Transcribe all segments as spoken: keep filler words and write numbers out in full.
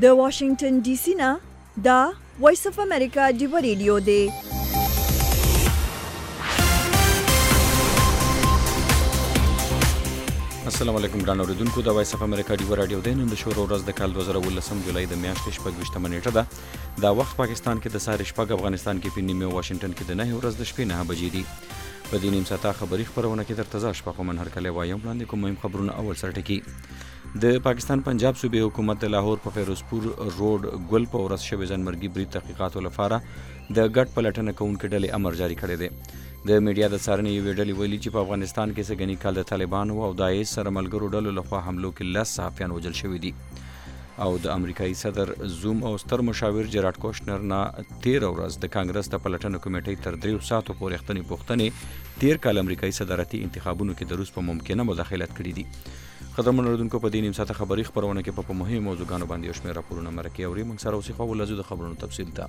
د واشنگټن ډي سي نه دا وایس اف امریکا ډیو ریډیو دی. السلام علیکم ګران اوریدونکو، د وایس اف امریکا ډیو رادیو دی. نن د شور ورځ د کال دوه زره ولسم جولای د میاشتې شپږ ویشتمه نیټه ده. دا وخت پاکستان کې د سهار شپږ، افغانستان کې په نیمه، واشنگټن کې د نهه ورځ د شپې نهه بجې دي. په دې نیم ساعته خبري خبرونه کې درته زه شپه کومن هرکلی وایم. وړاندې کوم مهم خبرونه. اول سر ټکي. د پاکستان پنجاب صوبې حکومت د لاهور په فیروزپور روډ ګل په ورځ شوې ځانمرګي برید تحقیقاتو لپاره د ګډ پلټنه کوونکې ډلې امر جاری کړی دی. د میډیا د څارنې یوې ډلې ویلي چې په افغانستان کې سږني کال د طالبانو او داعش سره ملګرو ډلو لخوا حملو کې لس صحافیان وژل شوي دي. او د امریکایي صدر زوم او ستر مشاور جراډ کوشنر نه تیر ورځ د کانګرس د پلټنې کمیټې تر دریو ساعتو پورې اختنې پوښتنې تیر کال امریکایي صدارتي انتخابونو کې د روس په ممکنه مداخلت کړي دي. قدرمن اوریدونکو، په دې نیم ساعته خبري خبرونه کې په مهمو موضوعګانو باندې یو شمېر راپورونه مرکې اوري. موږ سره اوسئ، خو ولزو د خبرونو تفصیل ته.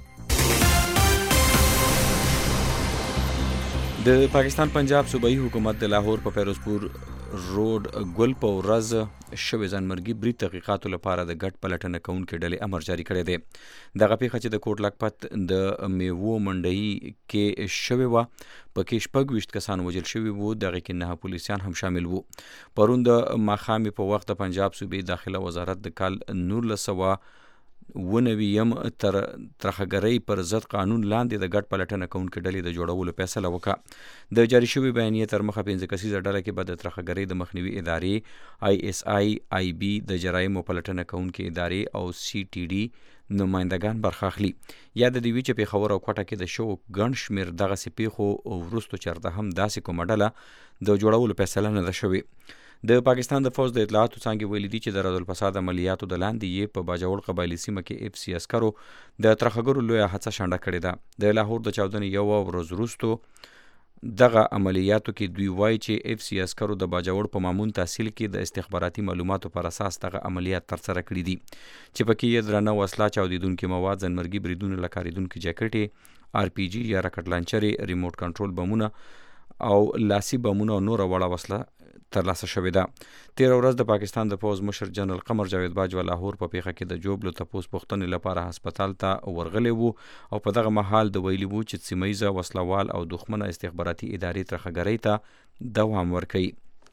د پاکستان پنجاب صوبایي حکومت د لاهور په فیروزپور روډ ګل په ورځ شوې ځانمرګي برید تحقیقاتو لپاره د ګډ پلټنه کوونکې ډلې امر جاری کړی دی. دغه پیښه چې د کوټ لکپت د میوو منډۍ کې شوې وه، پکې شپږ ویشت کسان وژل شوي وو، دغه کې نهه پولیسیان هم شامل وو. پرون د ماښامې په وخت د پنجاب صوبې داخله وزارت د کال نولس سوه اوه نوي تر ترخګرۍ پر ضد قانون لاندې د ګډ پلټنه کوونکې ډلې د جوړولو فیصله وکړه. د جاري شوي بیانیې تر مخه پنځه کسیزه ډله کې به د ترخګرۍ د مخنیوي ادارې، آی اس آی آی بي، د جرایمو پلټنه کوونکې ادارې او سی ټي ډي نمایندګان برخه اخلي. یا د دې وی چې پېښور او کوټه کې د شو ګڼ شمېر دغسې پیښو وروستو چېرته هم داسې کومه ډله د جوړولو فیصله نه ده شوې. د پاکستان د فوج د اطلاعاتو څانګې ویلي دي چې د ردالفساد عملیاتو د لاندې یې په باجوړ قبایلي سیمه کې اف سی عسکرو د ترخګرو لویه هڅه شنډه کړې ده. د لاهور د چاودنې یوه ورځ وروستو دغه عملیاتو کې دوی وایي چې اف سی عسکرو د باجوړ په مامون تحصیل کې د استخباراتي معلوماتو پر اساس دغه عملیات ترسره کړي دي، چې پکې یې درنه وسله، چاودېدونکي مواد، ځانمرګي بریدونه لکه کارېدونکي جاکټې، آر پي جي یا راکټ لانچرې، ریموټ کنټرول بمونه او لاسي بمونه او نوره وړه وسله ترلاسه شوې ده. تیر ورځ د پاکستان د پوځ مشر جنرال قمر جاوید باجوه لاهور په پیښه کې د جوبلو تپوس پوښتنې لپاره هسپتال ته ورغلی وو او په دغه مهال د ویلي وو چې سیمه وسلوال او دښمنه استخباراتي ادارې ترخګرۍ ته دوام ورکوي.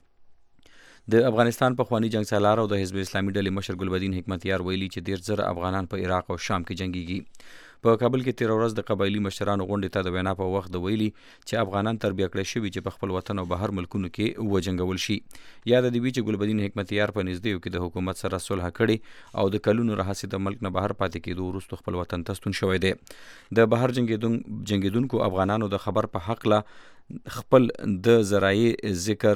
د افغانستان پخوانی جنګ سالار او د حزب اسلامي ډلې مشر ګلبدین حکمتیار ویلي چې ډېر زره افغانان په عراق او شام کې جنګیږي. په کابل کې تیر ورځ د قبایلي مشرانو غونډې ته د وینا په وخت د ویلي چې افغانان تربیه کړی شوي چې په خپل وطن او بهر ملکونو کې وجنګول شي. یا د دې وی چې ګلبدین حکمتیار په نږدې کې د حکومت سره صلح کړي او د کلونو راهیسې د ملک نه بهر پاتې کېدو وروسته خپل وطن ته ستون شوی دی. د بهر جنګېدونکو افغانانو د خبر په حق له خپل د زرایي ذکر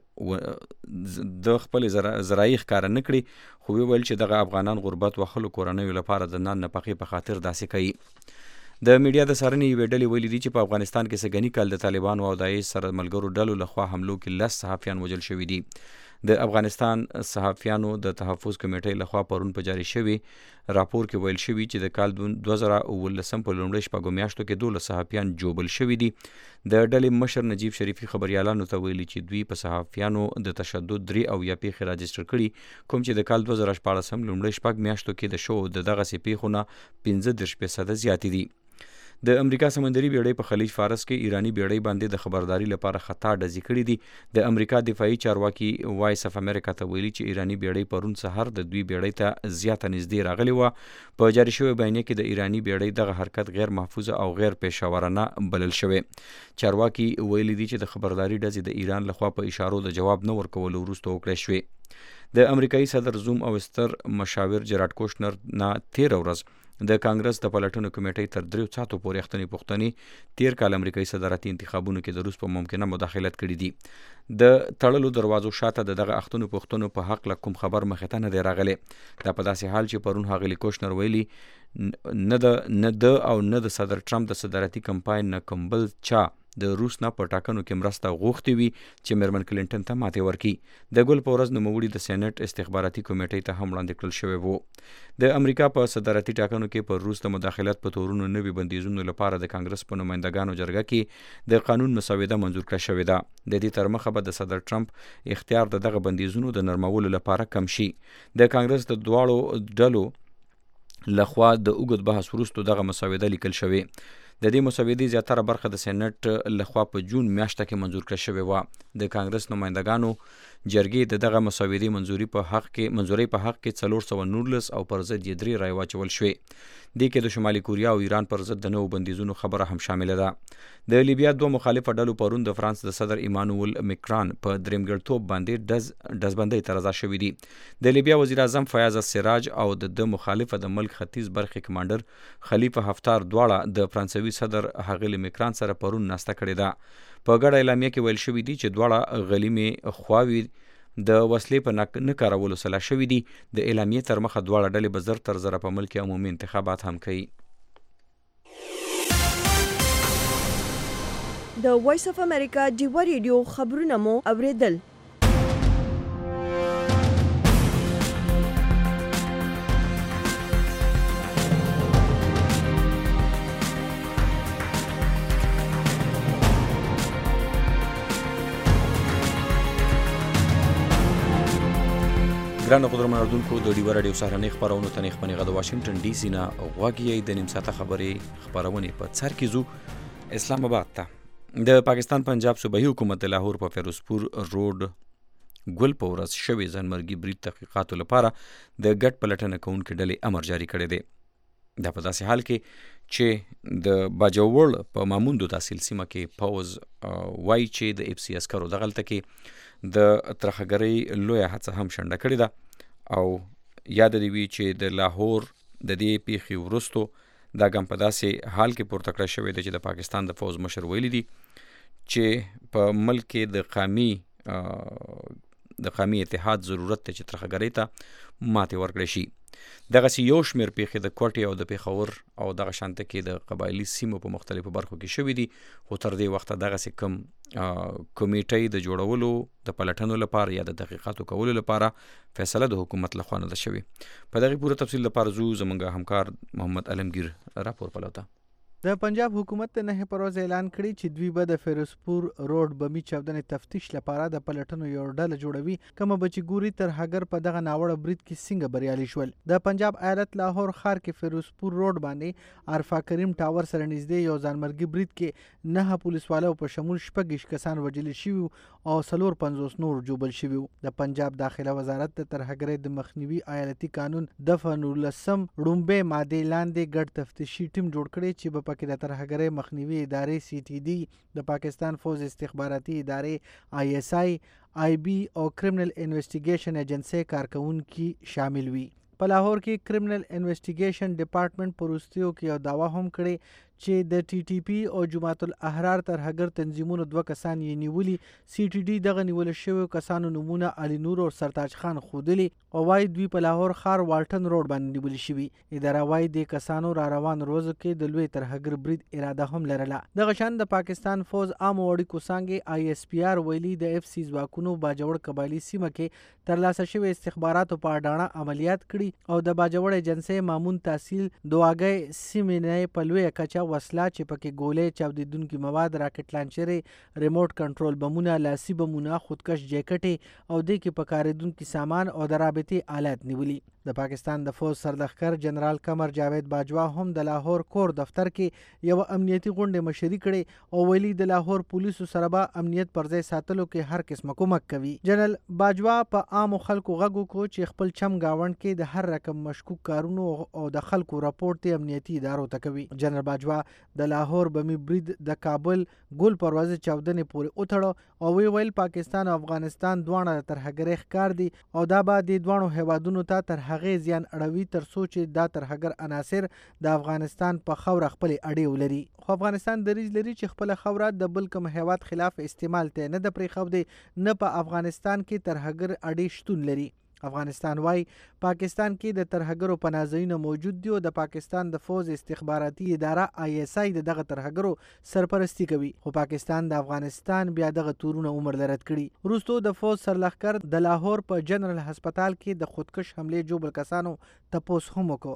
د خپل زرایي ښکاره نه کړي، خو ویل چې دغه افغانان غربت وخلو کورنیو لپاره د نان نفقې په خاطر داسې کوي. د میډیا د څارنې یوې ډلې ویلي دي چې په افغانستان کې سږني کال د طالبانو او داعش سره ملګرو ډلو لخوا حملو کې لس صحافیان وژل شوي دي. د افغانستان صحافیانو د تحفظ کمیټې لخوا پرون په جاري شوي راپور کې ویل شوي چې د کال دوه زره اوولسم په لومړۍ شپږو میاشتو کې دولس صحافیان جوبل شوي دي. د ډلې مشر نجیب شریفي خبریالانو ته ویلي چې دوی په صحافیانو د تشدد درې او یا پیښې راجسټر کړي، کوم چې د کال دوه زره شپاړسم لومړۍ شپږ میاشتو کې د شو د دغسې پیښو نه پنځه دېرش فیصده زیاتې دي. د امریکا سمندري بیړۍ په خلیج فارس کې ایراني بیړۍ باندې د خبرداري لپاره خطا ډزې کړي دي. د امریکا دفاعي چارواکي وایس اف امریکا ته ویلي چې ایراني بیړۍ پرون سهار د دوی بیړۍ ته زیاته نږدې راغلې وه. په جاري شوې بیانیه کې د ایراني بیړۍ دغه حرکت غیر محفوظه او غیر پیشاورانه بلل شوی. چارواکي ویلي دي چې د خبرداري ډزې د ایران لخوا په اشارو د جواب نه ورکولو وروسته وکړای شوې. د امریکایي صدر زوم او ستر مشاور جراډ کوشنر نه تیر ورځ د کانګرس د پلټنو کمیټې تر دریو ساعتو پورې اختنې پوښتنې تیر کال امریکایي صدارتي انتخابونو کې د روس په ممکنه مداخلت کړي دي. د تړلو دروازو شاته د دغه اختنو پوښتنو په حق له کوم خبر مخې ته نه دی راغلی. دا په داسې حال چې پرون ښاغلي کوشنر ویلي نه د نه د او نه د صدر ټرمپ د صدارتي کمپاین نه کوم بل چا د روس نه په ټاکنو کې مرسته غوښتې وي چې میرمن کلینټن ته ماتې ورکړي. د ګل په ورځ نوموړي د سینټ استخباراتي کمیټې ته هم وړاندې کړل شوی وو. د امریکا په صدارتي ټاکنو کې پر روس د مداخلت په تورونو نوي بندیزونو لپاره د کانګرس په نمایندګانو جرګه کې د قانون مسوده منظور کړه شوې ده. د دې تر مخه به د صدر ټرمپ اختیار د دغه بندیزونو د نرمولو لپاره کم شي. د کانګرس د دواړو ډلو لخوا د اوږد بحث وروسته دغه مسوده لیکل شوې. د دې مسودې زیاتره برخه د سېنټ لخوا په جون میاشته کې منظور کړل شوې وه. د کانګرس نمایندګانو جرګې د دغه مسودې منظوري په حق کې منظوري په حق کې څلور سوه نولس او پر ضد یې درې رایې واچول شوې. دې کې د شمالي کوریا او ایران پر ضد د نوو بندیزونو خبره هم شامله ده. د لیبیا دوه مخالفه ډلو پرون د فرانس د صدر ایمانوئل مکران په درېمګړتوب باندې ډز ډزبندۍ ته رضا شوي دي. د لیبیا وزیر اعظم فیاض السراج او د د مخالفه د ملک ختیځ برخې کمانډر خلیفه حفتار دواړه د فرانسوي صدر هغلي مکران سره پرون ناسته کړې ده. په ګډه اعلامیه کې ویل شوي دي چې دواړه غلیمې خواوې د وسلې په نه کارولو سلا شوي دي. د اعلامیې تر مخه دواړه ډلې به زر تر زره په ملک کې عمومي انتخابات هم کوي. د وایس اف امریکا ډیوا ریډیو خبرونه مو اوریدل. ګرانو قدرمن اردوونکو د ډیوا راډیو سهارنۍ خپرونو ته نیخ پنیغه د واشنګټن ډي سي نه غوږ یې د نیم ساعته خبرې خپرونې په سر کې ځو اسلام آباد ته. د پاکستان پنجاب صوبایي حکومت د لاهور په فیروزپور روډ ګل په ورځ شوې ځانمرګي برید تحقیقاتو لپاره د ګډ پلټنه کوونکې ډلې امر جاري کړی دی. دا په داسې حال کې چې د باجوړ په ماموندو تحصیل سیمه کې پوز وایي چې د اف سی عسکرو دغلته کې د ترخګرۍ لویه هڅه هم شنډه کړې ده. او یاد دې وي چې د لاهور د دې پیښې وروستو دا ګام په داسې حال کې پورته کړی شوی دی چې د پاکستان د فوز مشر ویلي دي چې په ملک کې د قومي د قومي اتحاد ضرورت دی چې ترخګرۍ ته ماتې ورکړی شي. دغسې یو شمېر پیښې د کوټې او د پېښور او دغه شانته کې د قبایلي سیمو په مختلفو برخو کې شوي دي. خو تر دې وخته دغسې کوم کمیټۍ د جوړولو د پلټنو لپاره یا د تحقیقاتو کولو لپاره فیصله د حکومت لخوا نه ده شوې. په دغې پوره تفصیل لپاره زو زموږ همکار محمد علمگیر راپور پلوته. د پنجاب حکومت د نهه پر ورځ اعلان کړی چې دوی به د فیروزپور روډ بمي چاودنې تفتیش لپاره د پلټنو یو ډله جوړوي. کومه به چې ګوري ترهګر په دغه ناوړه برید کې څنګه بریالي شول. د پنجاب ایالت لاهور ښار کې فیروزپور روډ باندې عرفا کریم ټاور سره نږدې یو ځانمرګي برید کې نهه پولیسوالو په شمول شپږ کسان وژل شوي او څلور پنځوس نور جوبل شوي. د پنجاب داخله وزارت د ترهګرۍ د مخنیوي ایالتي قانون دفعه نولسم ړومبۍ مادې لاندې ګډ تفتیشي ټیم جوړ کړی چې پکې د ترهګرۍ مخنیوي ادارې سی ټي ډي، د پاکستان فوز استخباراتي ادارې آی ایس آی، آی بی او کرمنل انویسټیګیشن ایجنسۍ کارکونکي شامل وي. په لاهور کې کرمنل انویسټیګیشن ډپارټمنټ په وروستیو کې یو دعوه هم کړې چې د ټي ټي پی او جماعت الاحرار ترهګر تنظیمونو دوه کسان یې نیولي. سی ټي ډي دغه نیول شویو کسانو نومونه علي نور او سرتاج خان ښودلي او وایي دوی په لاهور ښار والټن روډ باندې نیول شوي. اداره وایي د کسانو را روان روزو کې د لوی ترهګر برید اراده هم لرله. دغه شان د پاکستان فوز عامو اړیکو څانګې آی ایس پی آر ویلي د اف سی ځواکونو باجوړ قبایلي سیمه کې ترلاسه شوي استخباراتو په اډانه عملیات کړي او د باجوړ ایجنسۍ مامون تحصیل دواګۍ سیمې نه په لویه کچه وسله چې پکې ګولۍ، چاودیدونکي مواد، راکټ لانچرې، ریموټ کنټرول بمونه، لاسي بمونه، خودکش جیکټې او دې کې په کارېدونکي سامان او د رابطې آلات نیولي. د پاکستان د فوز سرلښکر جنرال قمر جاوید باجوا هم د لاهور کور دفتر کې یو امنیتي غونډې مشري کړې او ویلي د لاهور پولیسو سره به امنیت پر ځای ساتلو کې هر قسمه کومک کوي. جنرال باجوا په عامو خلکو غږ وکړو چې خپل چم گاونډ کې د هر رقم مشکوک کارونو او د خلکو راپورټ امنیتي ادارو ته کوي. جنرال باجوا د لاهور بمي برید د کابل ګل پروازه چاودنې پورې وتړو او وی ویل پاکستان او افغانستان دواړه د ترهګرۍ ښکار دي او دا به د دواړو هیوادونو ته تر هغې زیان اړوي تر څو چې دا ترهګر عناصر د افغانستان په خاوره خپلې اډې ولري. خو افغانستان دریځ لري چې خپله خاوره د بل کوم هیواد خلاف استعمال ته نه ده پرېښودې، نه په افغانستان کې ترهګر اډې شتون لري. افغانستان وايي پاکستان کې د ترهګرو پناهځایونه موجود دي او د پاکستان د فوز استخباراتي اداره آی ایس آی د دغه ترهګرو سرپرستی کوي. خو پاکستان د افغانستان بیا دغه تورونه عمر لرد کړي. وروستو د فوز سرلښکر د لاهور په جنرال هسپتال کې د خودکش حملې جوړ کسانو تپوس هم وکړو.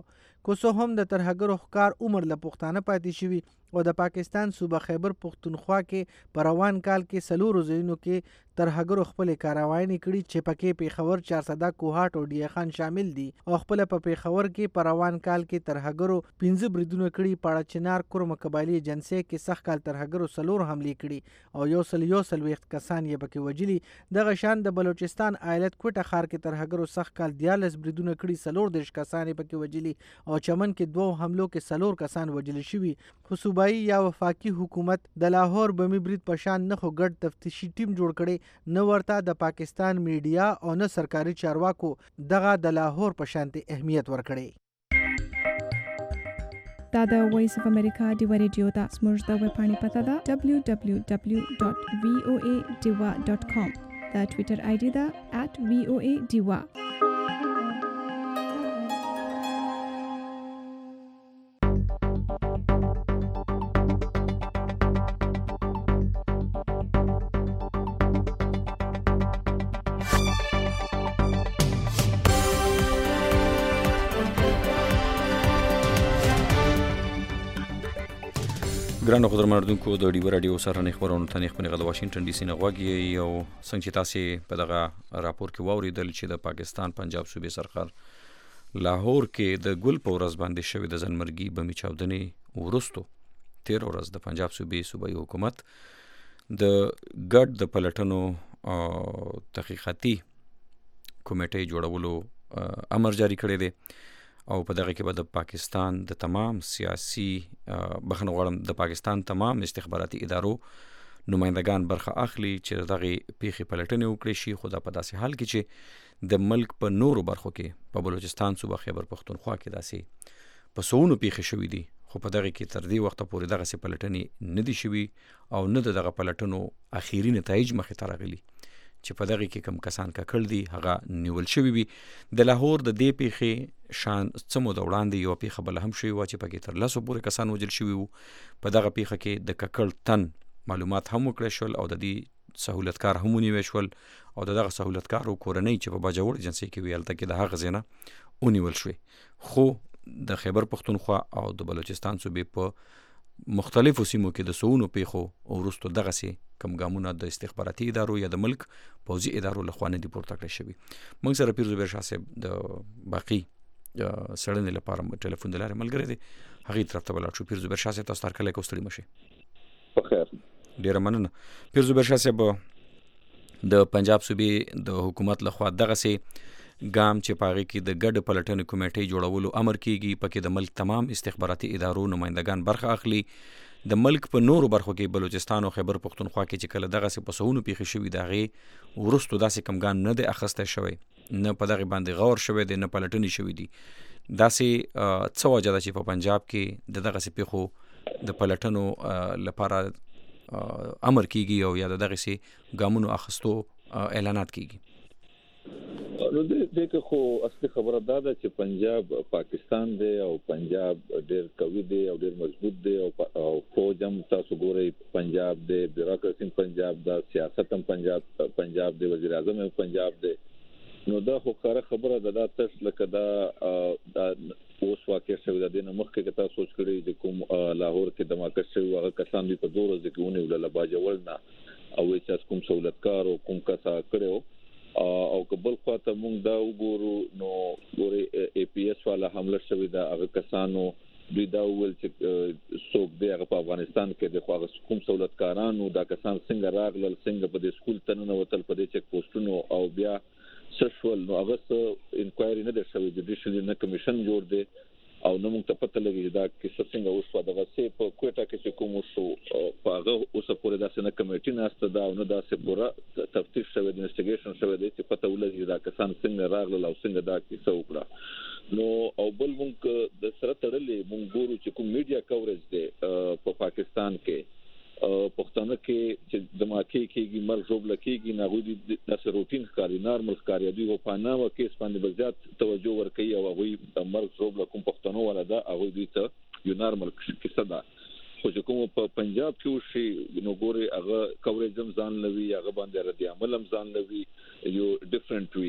کو څه هم د ترهګرو ښکار عمر له پښتانه پاتې شوي او د پاکستان صوبه خیبر پښتونخوا کې په روان کال کې څلورو ځایونو کې ترهګرو خپلې کاروایانې کړي چې پکې پیښور، چارسده، کوهاټ او ډیه خان شامل دي او خپله په پیښور کې په روان کال کې ترهګرو پنځه بریدونه کړي. پاړه چنار، کرم قبایلي ایجنسۍ کې سږ کال ترهګرو څلور حملې کړي او یو سل یو څلوېښت کسان یې پکې وژلي. دغه شان د بلوچستان ایالت کوټه ښار کې ترهګرو سږ کال دیارلس بریدونه کړي، څلور دېرش کسان یې پکې وژلي او چمن کې دوو حملو کې څلور کسان وژل شوي. خو صوبایي یا وفاقي حکومت د لاهور بمي برید په شان نه خو ګډ تفتیشي ټیم جوړ کړی، نه ورته د پاکستان میډیا او نه سرکاري چارواکو دغه د لاهور په شانتي اهمیت ورکړی. دا د وایس اف امریکا ډیوا ریډیو ده. زموږ د ویبپاڼې پته ده دبلیو دبلیو دبلیو ډاټ وی او ای ډیوا ډاټ کام. د ټویټر آی ډي ده ات وی او ای ډیوا. ګرانو قدرمنو اردوونکو د ډیوا راډیو سره خبرونه ته نه خپل د واشنگټن ډي سي نه غواګي او څنګه چې تاسو په دغه راپور کې واوریدل چې د پاکستان پنجاب صوبې سرکار لاهور کې د ګل په ورځ باندې شوی د ځنمرګي بمي چاودنې ورستو تیر ورځ د پنجاب صوبې صوبایي حکومت د ګډ د پلټنو او تحقیقاتي کمیټې جوړولو امر جاری کړی دی او په دغه کې به د پاکستان د تمام سیاسي بخنه غواړم د پاکستان تمام استخباراتي ادارو نمائندگان برخه اخلي چې دغه پیښې پلټنې وکړي شي. خو دا په داسې حال کې چې د ملک په نورو برخو کې په بلوچستان صوبه خیبر پښتونخوا کې داسې په سونو پیښې شوې دي، خو په دغه کې تر دې وخته پورې دغه سي پلټنې نه دي شوي او نه دغه پلټنو اخیری نتایج مخې ته راغلي چې په دغه کې کم کسان ککړ دي هغه نیول شوي وي. د لاهور د دې پیښې شان څه موده وړاندې یو پیښه بله هم شوې وه چې پکې تر لسو پورې کسان وژل شوي وو. په دغه پیښه کې د ککړ تن معلومات هم وکړی شول او د دې سهولتکار هم ونیوی شول او د دغه سهولتکارو کورنۍ چې په باجوړ ایجنسۍ کې وي هلته کې د هغه ځای نه ونیول شوې. خو د خیبر پښتونخوا او د بلوچستان صوبې په مختلفو سیمو کې د سونو پیښو وروستو دغسې کم ګامونه د استخباراتي ادارو یا د ملک پوځي ادارو لخوا نه دي پورته کړی شوي. موږ سره پیر زبیر شاه صاحب د باقي څېړنې لپاره ټلیفون د لارې ملګری دی، هغې طرف ته به لاړ شو. پیر زبیر شاه صاحب تاسو ته هرکلی کو، ستړي مه شئ. په خیر. ډېره مننه. پیر زبیر شاه صاحب د پنجاب صوبې د حکومت لخوا دغسې ګام چې په هغې کې د ګډ پلټنې کمیټې جوړولو امر کیږي، پکې د ملک تمام استخباراتي ادارو نمائندگان برخه اخلي. د ملک په نورو برخو کې بلوچستان او خیبر پښتونخوا کې چې کله دغسې په سونو پیښې شوي د هغې وروستو داسې کم ګام نه دی اخیستی شوی، نه په دغې باندې غور شوی دی، نه پلټنې شوي دي. داسې څه وجه ده چې په پنجاب کې د دغسې پیښو د پلټنو لپاره امر کیږي او یا د دغسې ګامونو اخیستو اعلانات کیږي؟ نو دې کې خو اصلي خبره دا ده چې پنجاب پاکستان دی او پنجاب ډېر قوي دی او ډېر مضبوط دی او فوج هم تاسو ګورئ پنجاب دی، بیوروکراسي پنجاب ده، سیاست هم پنجاب پنجاب دی، وزیر اعظم هم پنجاب دی. نو دا خو ښکاره خبره ده. دا تش لکه دا اوس واقع شوی د دې نه مخکې که تاسو سوچ کړئ چې کوم لاهور کې دماکش شوي هغه کسان دوی په دوه ورځو کې ونیول له باجوړ نه او وایي چې کوم سهولتکار او کوم کسا کړی و او که بل خواته مونږ دا وګورو نو ګورې ای پی ایس والا حمله شوې ده، هغه کسانو دوی دا وویل چې څوک دی هغه په افغانستان کې د خو هغه کوم سهولتکارانو دا کسان څنګه راغلل، څنګه په دې سکول ته ننوتل په دې چیک پوسټونو او بیا څه شول. نو هغه څه انکوایري نه ده شوې، جوډیشل نه کمیشن جوړ دی او نه موږ ته پته لګي دا کیسه څنګه وشوه. دغه څه په کوټه کې چې کوم وشو په هغه اوسه پورې داسې نه کمیټي ناسته ده او نه داسې پوره تفتیش شوی دی، انویسټیګیشن شوی دی چې پته ولګي دا کسان څنګه راغلل او څنګه دا کیسه وکړه. نو او بل موږ د سره تړلې موږ ګورو چې کوم میډیا کوریج دی په پاکستان کې پښتانه کې چې دماکي کېږي، مرګ ژوبله کېږي، نه هغوی داسې روټین ښکاري، نارمل ښکاري. دوی په پاناما کیس باندې به زیات توجه ورکوي او هغوی د مرګ ژوبله کوم پښتنو والا ده هغوی دوی ته یو نارمل کیسه ده. خو چې کوم په پنجاب کې وشي نو ګورې هغه کوریج هم ځان لوي، هغه باندې رد عمل هم ځان لوي، یو ډفرنټ وي.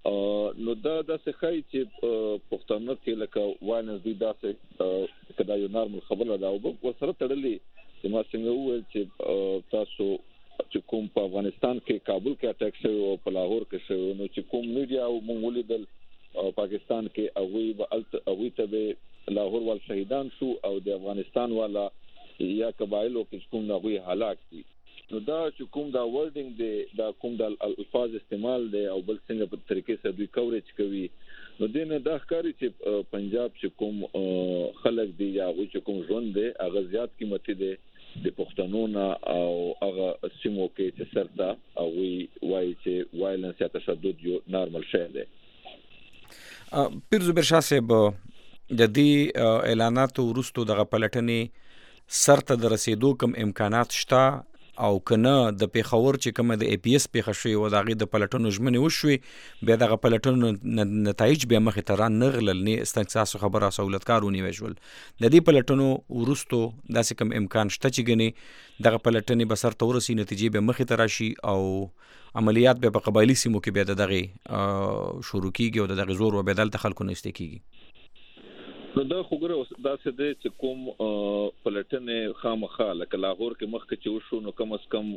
نو دا د څخه چې پښتانه کې لکه وایلنس دوی داسې کدا یو نارمل خبره دا او سره تړلې چې ما څنګه وویل چې تاسو چې کوم په افغانستان کې کابل کې اٹیک شوی او په لاهور کې شوی نو چې کوم میډیا او مونږ ولیدل پاکستان کې هغه به هغه ته به لاهور ول شهیدان شو او د افغانستان والا یا قبایلو کې کوم نه هلاک دي نو دا چې کوم دا ورډینګ دی دا کوم د الفاظ استعمال دی او بل څنګه په طریقې سره دوی کوریج کوي نو دینه دا ښکاري چې پنجاب چې کوم خلک دی یا چې کوم ژوند دی هغه زیات قیمتي دی د پښتنو نه او هغه سیمو کې چې سرتا او وی وای چې وایلنس یا تشدد یو نارمل شی دی. پیر زبیر شاه صاحب د دې اعلاناتو وروسته دغه پلټنې سرته د رسیدو کوم امکانات شته او کنه د پیښور چې کومه د ای پی ایس پیښه شوې و دغه د پلټنو ژمنې وشوي بیا دغه پلټنو نتایج بیا مخې ته را نغلل نه استنساس خبره سہولتکار ونیول شول د دې پلټنو وروسته داسې کوم امکان شته چې ګنې دغه پلټنې به سرته ورسي نتیجې به مخې ته راشي او عملیات به په قبایلي سیمو کې بیا دغه شروع کیږي او دغه زور و بدل ته خلکو نه استکیږي. نو دا خبره دا څه دی چې کوم پلټنې خامخا لکه لاهور کې مخکې چې وشو نو کم از کم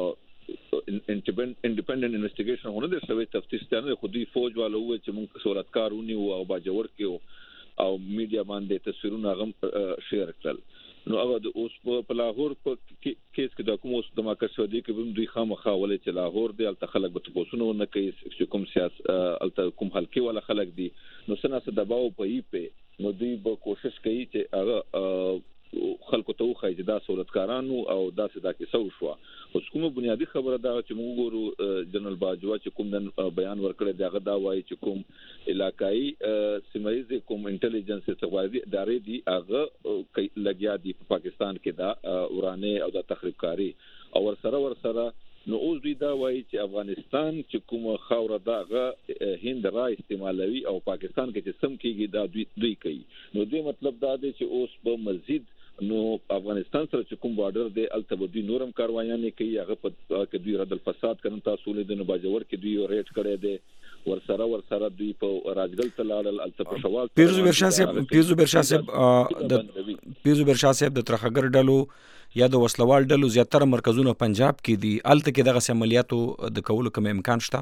انډیپندنت انویسټیګیشن هونه د شوی تفتیش ته خو دوی فوج والو و چې موږ سہولتکار ونی او باجوړ کې او میډیا باندې تصویرونه غم شیر کړل نو هغه د اوس په لاهور په کیس کې د کوم اوس د ماکسو دی کې دوی خامخا ولې چې لاهور دی الته خلک به تاسو نه کوي چې کوم سیاست الته کوم حلقي ولا خلک دي نو سنا څه دباو په ای په نو دوی به کوشش کوي چې هغه خلکو ته وخایي چې دا سہولتکارانو او دا څه دا کې سو شو اوس کومه بنیادی خبره دا چې موږ ګورو جنرال باجوا چې کوم نن بیان ورکړی داغه دا وایي چې کوم علاقائی سیمایي کوم انټيليجنس استخباراتي ادارې دي هغه لګیا دي په پاکستان کې دا ورانه او دا تخریبکاری او ورسره ورسره نو اوس دوی دا وایي چې افغانستان چې کوم خاور دغه هند را استعمالوي او پاکستان کې چې سم کیږي دا دوی دوی کوي نو دې مطلب دا دی چې اوس په مزید نو افغانستان سره چې کوم بارډر دی الته دوی نورم کاروایانه کوي هغه په کې دوی رد الفساد کوي تاسو له د باجوړ کې دوی ریټ کړي دي ورسره ورسره دوی په راجګل تلاړل الته په شوال پیرزو برشاه صاحب پیرزو برشاه صاحب د پیرزو برشاه صاحب د ترخګر ډلو یا د وسلوال ډلو زیاتره مرکزونه پنجاب کې دي الته کې دغه عملیاتو د کولو کوم امکان شته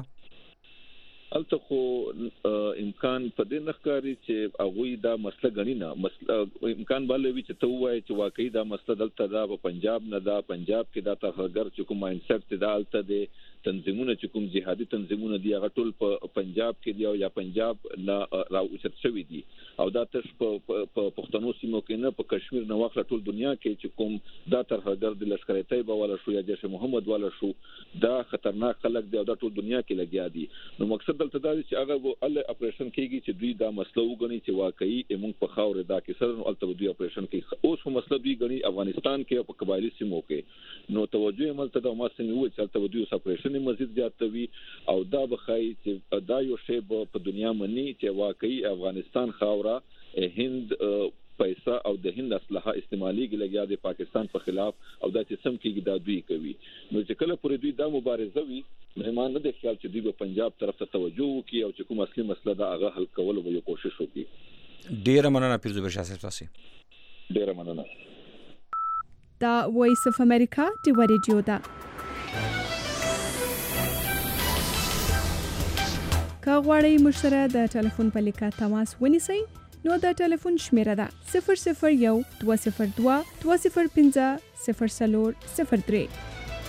الته خو امکان په دې نخکاری چې هغه دا مسله غنی نه مسله امکان باندې وی چې ته وایي چې واقعي دا مسله دلته دا په پنجاب نه دا پنجاب کې دا ترخګر چې کوم ماینډسیټ دا الته دی تنظیمونه چې کوم جهادي تنظیمونه دي هغه ټول په پنجاب کې دی او یا پنجاب نه راوچت شوی دي او دا تش په پښتنو سیمو کې نه په کشمیر نه واخله ټول دنیا کې چې کوم دا ترخګر د لشکر طیبه ولا شو یا جیش محمد ولا شو دا خطرناک خلک دی او دا ټول دنیا کې لګیا دي نو مقصد دلته دا چې هغه ول اپریشن کیږي چې دوی دا مسله وګڼي چې واقعي موږ په خاور دا کې سره نو الته دوی اپریشن کوي اوس هم مسله دوی غني افغانستان کې په قبایلی سیمو کې نو توجه یې ملته دا ما څنګه وایي چې الته دوی اپریشن مزید زیاتوي او دا بخای چې دا یو شی په دنیا مني چې واقعي افغانستان خاوره هند پیسې او د هند اسلحه استعمالي لګیا د پاکستان په خلاف او دا چې سم کېږي دا دوی کوي نو چې کله پرې دوی دا مبارزه وي مهمان نه د خیال چې دوی په پنجاب طرف ته توجه وکړي او چې کوم اصلي مسله دا هغه حل کول او یو کوشش وکړي. ډیره مننه پیرزو برشاه صاحب تاسو. ډیره مننه. دا وایس اف امریکا دی ریډیو دا که غواړئ موږ سره د ټلیفون په لیکه تماس ونیسئ نو د ټلیفون شمیره ده صفر صفر یو دوه صفر دوه دوه صفر پنځه صفر څلور صفر درې.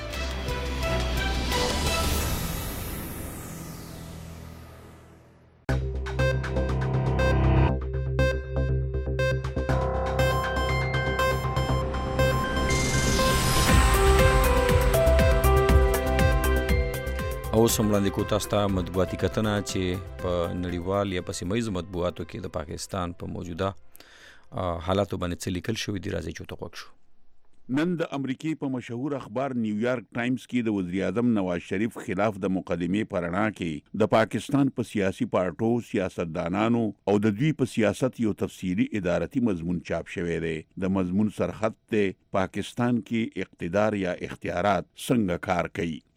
اوس هم وړاندې کوو تاسو ته مطبوعاتي کتنه چې په نړیوال یا په سیمه مطبوعاتو کې د پاکستان په موجوده حالاتو باندې څه لیکل شوي دي راځي چې توقع شو. نن د امریکای په مشهور اخبار نیویارک ټایمز کې د وزیر اعظم نواز شریف خلاف د مقدمې په رڼا کې د پاکستان په سیاسي پارټو سیاستدانانو او د دوی په سیاست یو تفصیلی ادارتي مضمون چاپ شوی دی. د مضمون سرخط ته پاکستان کې اقتدار یا اختیارات څنګه کار کوي.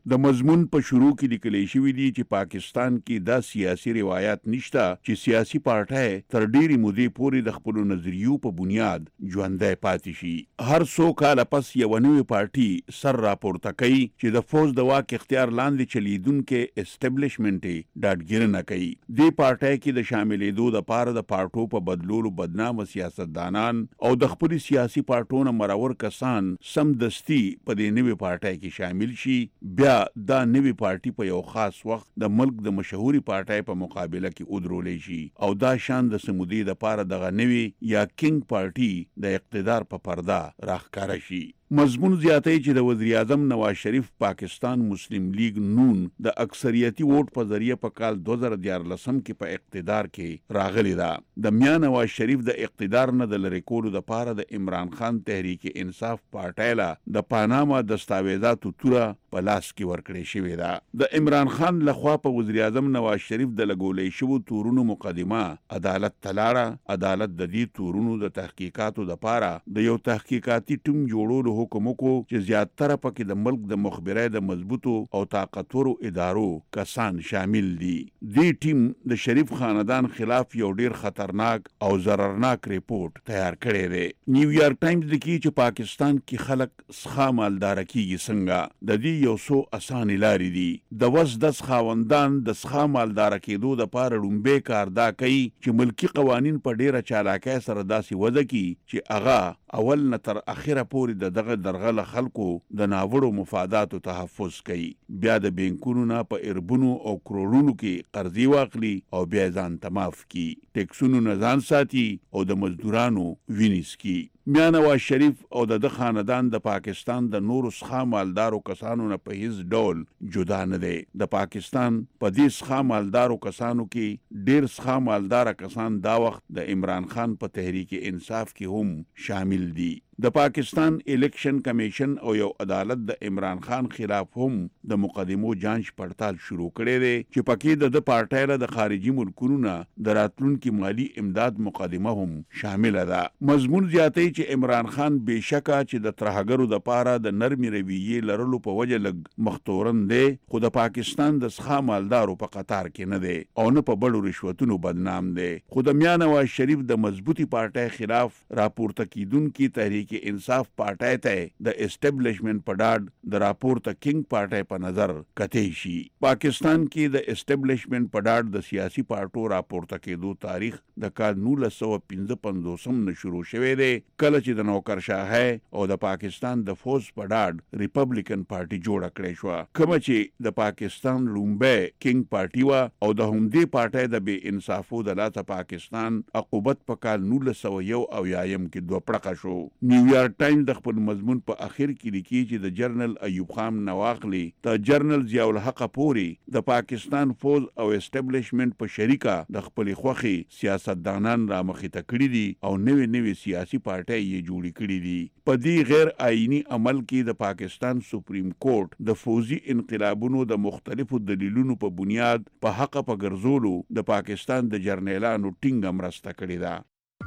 د مضمون په شروع کې لیکل شوی دی چې پاکستان کې دا سیاسي روایت نشته چې سیاسي پارټۍ تر ډېرې مودې پورې د خپلو نظریو په بنیاد ژوندی پاتې شي. هر څو کاله پس یو نوې پارټي سر راپورته کوي چې د فوج د واک اختیار لاندې چلیدونکي اسټابلیشمنټ یې ډاډګیرنه کوي. دې پارټۍ کې د شاملېدو دپاره د پارټو په بدلولو بدنامه سیاستدانان او د خپلې سیاسي پارټو نه مرور کسان سمدستي په دې نوې پارټۍ کې شامل شي. بیا دا نوې پارټي په یو خاص وخت د ملک د مشهوري پارټۍ په مقابله کې ودرولی شي او دا شان د سمودې دپاره دغه نوې یا کینګ پارټي د اقتدار په پرده راښکاره شي. مضمون زیاتوي چې د وزیر اعظم نواز شریف پاکستان مسلم لیگ نون د اکثریتي ووټ په ذریعه په کال دوه زره دیارلسم کې په اقتدار کې راغلی ده. د میا نواز شریف د اقتدار نه د لرې کولو دپاره د عمران خان تحریک انصاف پارټۍ له د پاناما دستاویزاتو توره په لاس کې ورکړې شوې ده. د عمران خان لخوا په وزیر اعظم نواز شریف د لګولی شوو تورونو مقدمه عدالت ته لاړه. عدالت د دې تورونو د تحقیقاتو دپاره د یو تحقیقاتي ټیم جوړولو حکم وکړو چې زیاتره پکې د ملک د مخبرۍ د مضبوطو او طاقتورو ادارو کسان شامل دي. دې ټیم د شریف خاندان خلاف یو ډیر خطرناک او ضررناک ریپورت تیار کړی دی. نیویارک ټایمز لیکي چې پاکستان کې خلک څخه مالداره کیږي څنګه. د دې یو څو اسانې لارې دي. د وس دس خاوندان د څخه مالداره کېدو دپاره لومبی کار دا کوي چې ملکي قوانین په ډیره چالاکۍ سره داسې وضع کړي چې هغه اول نه تر اخره پورې د دغه درغله خلکو د ناوړو مفاداتو تحفظ کوي. بیا د بینکونو نه په اربونو او کروڑونو کې قرضې واخلي او بیا ځان ته معاف کړي. ټیکسونو نه ځان ساتي او د مزدورانو وینې څکي. میا نواز شریف او د ده خاندان د پاکستان د نورو څخه مالدارو کسانو نه په هیڅ ډول جدا نه دی. د پاکستان په دې څخه مالدارو کسانو کې ډیر څخه مالداره کسان دا وخت د عمران خان په تحریک انصاف کې هم شامل دي. د پاکستان الیکشن کمیشن او یو عدالت د عمران خان خلاف هم د مقدمو جانچ پړتال شروع کړی دی چې پکې د د پارټۍ له د خارجي ملکونو نه د راتلونکي مالی امداد مقدمه هم شامله ده. مضمون زیاتوي چې عمران خان بېشکه چې د ترهګرو دپاره د نرمې رویې لرلو په وجه لږ مختورن دی، خو د پاکستان د څخه مالدارو په قطار کې نه دی او نه په بړو رشوتونو بدنام دی. خو د میا نواز شریف د مضبوطی پارټۍ خلاف راپورته کیدونکي تحریک انصاف پارټۍ ته د اسټابلیشمنټ په ډاډ د راپورته کینګ پارټۍ په نظر کتی شي. پاکستان کې د اسټابلیشمنټ په ډاډ د سیاسي پارټو راپورته کېدو تاریخ د کال نولس سوه پنځه پنځوسم نه شروع شوی دی، کله چې د نوکرشاهۍ او د پاکستان د فوج په ډاډ ریپبلیکن پارټي جوړه کړې شوه، کومه چې د پاکستان لومبی کینګ پارټي وه او د همدې پارټۍ د بې انصافو د لاسه پاکستان عقوبت په کال نولس سوه یو اویایم کې دوه پړقه شو. نیویارک ټایمز د خپل مضمون په اخر کې لیکي چې د جرنل ایوب خان نواخلی د جرنل ضیاء الحق پورې د پاکستان فوج او اسټابلیشمنټ په شریکه د خپل خوخي سیاستدانان را مخې ته کړي دي او نوې نوې سیاسي پارټۍ یې جوړې کړي دي. په دې غیر آئینی عمل کې د پاکستان سپریم کورټ د فوزي انقلابونو د مختلفو دلیلونو په بنیاد په حق په ګرځولو د پاکستان د جرنیلانو ټینګه مرسته کړې ده.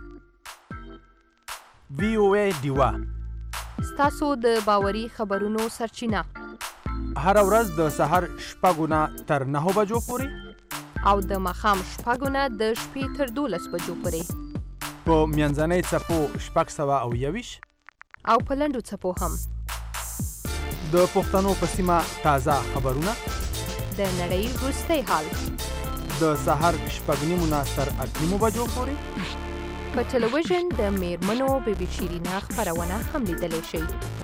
وی او ای ډیوا ستاسو د باوري خبرونو سرچینه هر ورځ د سحر شپږو نه تر نهو بجو پورې او د ماښام شپږو نه د شپې تر دولس بجو پورې په منځنۍ څپو شپږ سوه او یویشت او په لنډو څپو هم د پښتنو په سیمه تازه خبرونه، د نړۍ وروستی حال د سحر شپږ نیمو نه تر اته نیمو بجو پورې په ټلویزیون د میرمنو بی بی شیرینه خپرونه هم لیدلی شئ.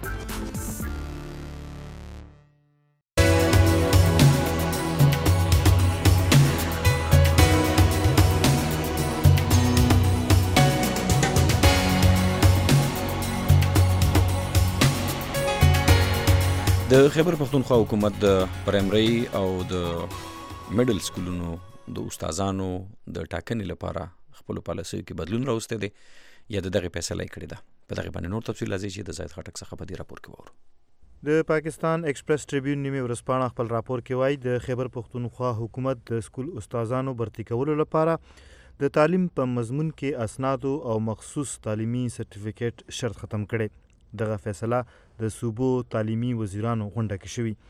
د خیبر پختونخوا حکومت د پرایمري او د میډل سکولونو د استادانو د ټاکنې لپاره خپل پالیسیو کې بدلون راوستی دی یا د دغه فیصله یې کړې ده. په دغه باندې نور تفصیل راځي چې د زاید خټک څخه په دې راپور کې وورو. د پاکستان ایکسپریس ټریبیون نیمه ورځپاڼه خپل راپور کې وایي د خیبر پختونخوا حکومت د سکول استادانو برتي کولو لپاره د تعلیم په مضمون کې اسنادو او مخصوص تعلیمي سرټیفیکیټ شرط ختم کړي. دغه فیصله د صوبو تعلیمي وزیرانو غونډه کې شوې.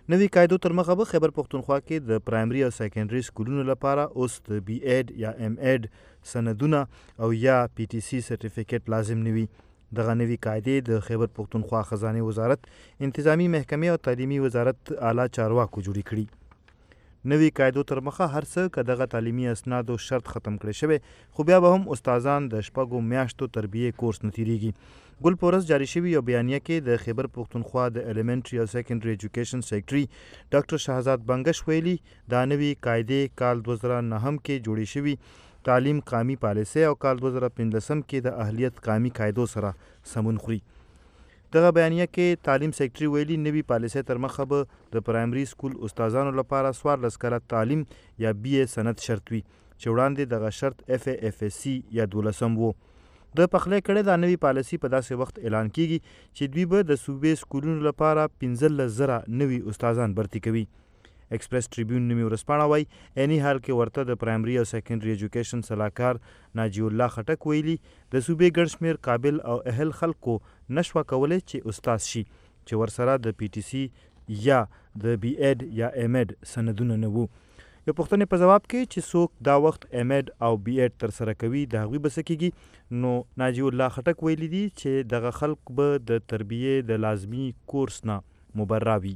نوی قاعدو تر مخه به خیبر پښتونخوا کې د پرایمري او سیکنډري سکولونو لپاره اوس د بی ایډ یا ایم ایډ سندونه او یا پی ټي سي سرټیفیکیټ لازم نوي. دغه نوی قاعدې د خیبر پښتونخوا خزانه وزارت، انتظامی محکمې او تعلیمي وزارت اعلی چارواکو جوړې کړي. نوی قاعدو تر مخه هر څه که دغه تعلیمي اسنادو شرط ختم کړی شوی، خو بیا به هم استادان د شپږو میاشتو تربیه کورس نه تیریږي. ګل پورس جاری شوی یو بیانیه کې د خیبر پښتونخوا د الیمنټري او سیکنډري ایجوکیشن سیکرټري ډاکټر شهزاد بنگش ویلي دا نوی قاعدې کال دوه زره نهم کې جوړې شوي تعلیم قامي پالیسۍ او کال دوه زره پنځلسم کې د اهلیت قامي قاعدو سره سمون خوري. دغه بیانیه کې تعلیم سیکرټري ویلي نوی پالیسۍ تر مخه به د پرایمري سکول استادانو لپاره څوارلس کاله تعلیم یا بی ای سند شرط وي، چې وړاندې دغه شرط اف ای اف ای سی یا دولسم وو. د پخلی کړی دا نوی پالیسي په داسې وخت اعلان کیږي چې دوی به د صوبې سکولونو لپاره پنځلس زره نوي استادان برتي کوي. ایکسپریس ټریبیون نومي ورځپاڼه وایي عیني حال کې ورته د پرایمري او سیکنډري ایجوکیشن سلاکار ناجی الله خټک ویلي د صوبې ګڼ شمېر قابل او اهل خلکو نشوه کولی چې استاد شي چې ورسره د پی ټي سي یا د بی ایډ یا ایم ایډ سندونه نه وو. یو پوښتنې په جواب کې چې څوک دا وخت ایم ایډ او بی ایډ ترسره کوي د هغوی به څه کیږي، نو ناجی الله خټک ویلي دي چې دغه خلک به د تربیې د لازمي کورس نه مبرا وي.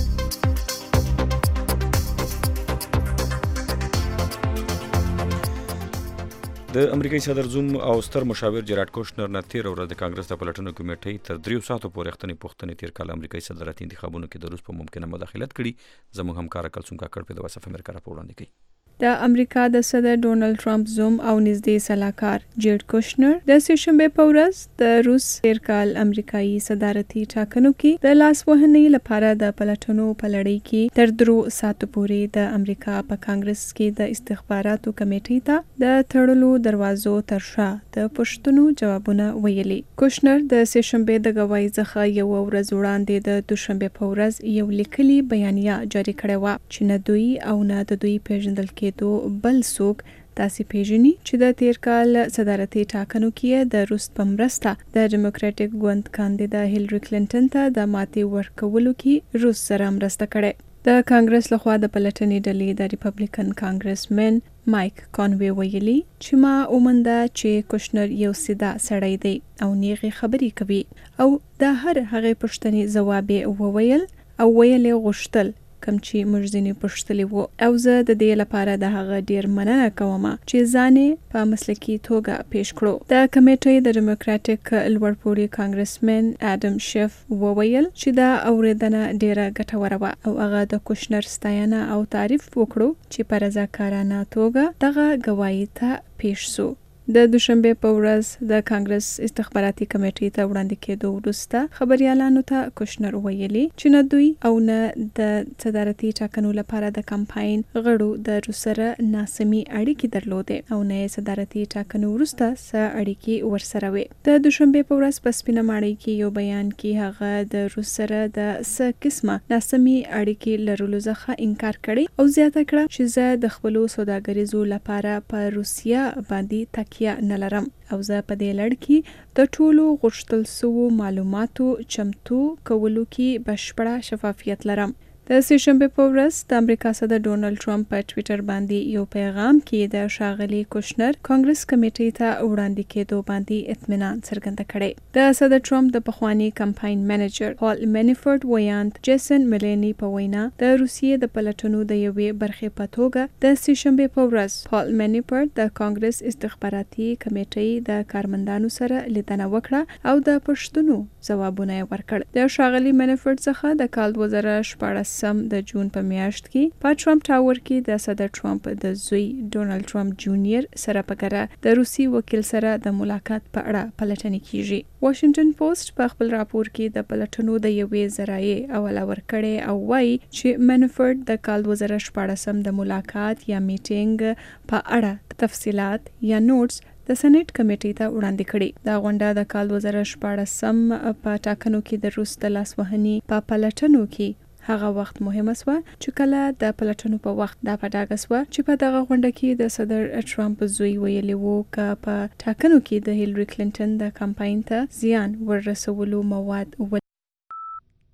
د امریکایي صدر زوم او ستر مشاور جیرارډ کوشنر نه تیر ورځ د کانګرس د پلټنو کمیټې تر دریو ساعتو پورې اختنې پوښتنې تیر کال امریکایي صدارتي انتخابونو کې د روس په ممکنه مداخلت کړي. زموږ همکار کلسون کاکړ په د وایس اف امریکا راپور وړاندې کوي. د امریکا د صدر ډونالد ټرمپ زوم او نږدې سلاکار جیرډ کوشنر د سهشنبه په ورځ د روس تیر کال امریکایي صدارتي ټاکنو کې د لاس وهنې لپاره د پلټنو په لړۍ کې تر درو ساعتو پورې د امریکا په کانګرس کې د استخباراتو کمیټې ته د تړلو دروازو تر شا د پوښتنو جوابونه ویلي. کوشنر د سهشنبه د گواهی څخه یو ورځ وړاندې د دوشنبه په ورځ یو لیکلي بیانیه جاری کړې وه چې نه دوی او نه د دوی پیژندل کېدو بل څوک داسې پیژني چې د تیر کال صدارتي ټاکنو کې د روس په مرسته د ډیموکراټیک ګوند کاندیدا هیلری کلینټن ته د ماتې ورکولو کې روس سره مرسته کړې. د کانګرس لخوا د پلټنې ډلې د ریپبلیکن کانګرسمن مایک کانوی ویلي چې ما ومنده چې کوشنر یو سیده سړی دی او نیغې خبرې کوي او د هر هغې پوښتنې ځواب یې وویل او ویل یې غوښتل کوم چې موږ ځینې پوښتلي وو او زه د دې لپاره د هغه ډیر مننه کوم چې ځان په مسلکي توګه پیش کړو. د کمیټې د ډیموکراټیک لوړپوړي کانګرسمن اډم شیف وویل چې دا اوریدنه ډیره ګټوره وه او هغه د کوشنر ستاینه او تعریف وکړو چې په رضاکارانه توګه دغه گواهی ته پیش سو. د دوشنبه په ورځ د کانګرس استخباراتي کمیټې ته وړاندې کېدو وروسته خبريالانو ته کوشنر ویلي چې نه دوی او نه د صدارتي ټاکنو لپاره د کمپاین غړو د روس سره ناسمي اړیکې درلودې او نه صدارتي ټاکنو وروسته څه اړیکې ورسره وي. د دوشنبه په ورځ په سپینه ماڼۍ کې یو بیان کې هغه د روس سره د څه قسمه ناسمي اړیکې لرلو څخه انکار کړی او زیاته کړه چې زه د خپلو سوداګریزو لپاره په روسیا باندې تک یا نه لرم او زه په دې لړ کې د ټولو غوښتل سوو معلوماتو چمتو کولو کې بشپړه شفافیت لرم. د سهشنبه په ورځ د امریکا صدر ډونالد ټرمپ په ټویټر باندې یو پیغام کې د ښاغلي کوشنر کانګرس کمیټې ته وړاندې کېدو باندې اطمینان څرګنده کړی. د صدر ټرمپ د پخوانی کمپاین منیجر پال مینیفورد ویاند جیسن ملینی په وینا د روسیې د پلټنو د یوې برخې په توګه د سهشنبه په ورځ پال مینیفورد د کانګرس استخباراتي کمیټې د کارمندانو سره لیدنه وکړه او د پوښتنو ځوابونه یې ورکړل. د ښاغلي مینیفورد څخه د کال دوه زره شپاړس سم د جون په میاشت کې په ټرمپ ټاور کې د صدر ټرمپ د زوی ډونالد ټرمپ جونیئر سره په ګډه د روسي وکیل سره د ملاقات په اړه پلټنې کیږي. واشنگټن پوسټ په خپل راپور کې د پلټنو د یوې ذرایع حواله ورکړې او وایي چې مینیفورد د کال دوه زره شپاړس سم د ملاقات یا میټینګ په اړه تفصيلات یا نوټس د سېنات کمیټې ته وړاندې کړي. دا غونډه د کال دوه زره شپاړس سم په ټاکنو کې د روس د لاس وهنې په پلټنو کې هغه وخت مهمه سوه چې کله د پلټنو په وخت دا په ډاګه سوه چې په دغه غونډه کې د صدر ټرمپ زوی ویلي وو که په ټاکنو کې د هیلری کلینټن د کمپاین ته زیان ورسولو مواد و.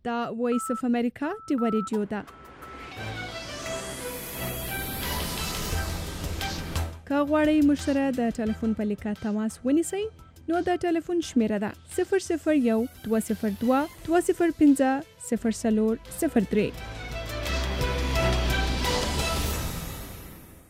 دا وایس اف امریکا ډیوه ریډیو ده. که غواړئ موږ سره د ټلیفون په لیکه تماس ونیسئ نو د ټلیفون شمیره ده صفر صفر یو دوه صفر دوه دوه صفر پنځه صفر څلور صفر درې.